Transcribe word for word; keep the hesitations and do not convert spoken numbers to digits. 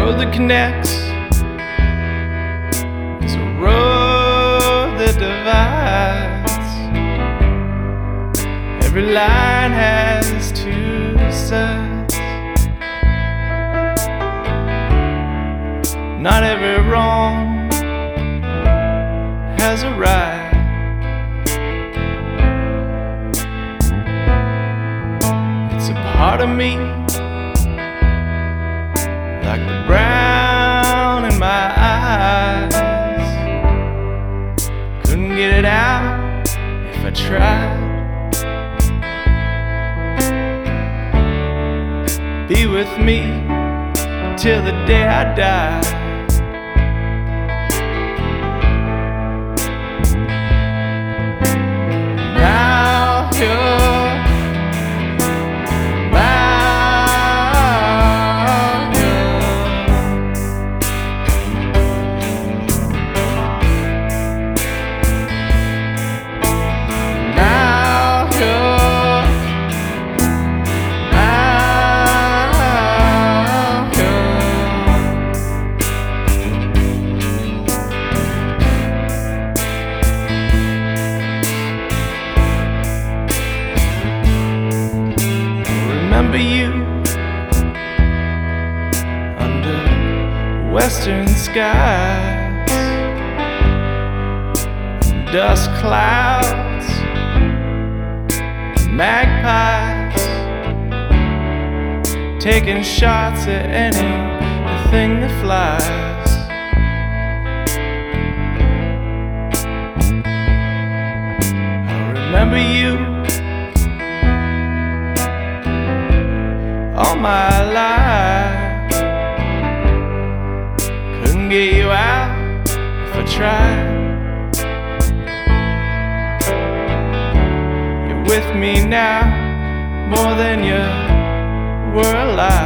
road that connects is a road that divides. Every line has two sides. Not every wrong has a right. It's a part of me, like the brown in my eyes. Couldn't get it out if I tried. Be with me till the day I die. Now you're remember you under western skies, dust clouds, magpies, taking shots at anything that flies. I remember you all my life. Couldn't get you out if I tried. You're with me now more than you were alive.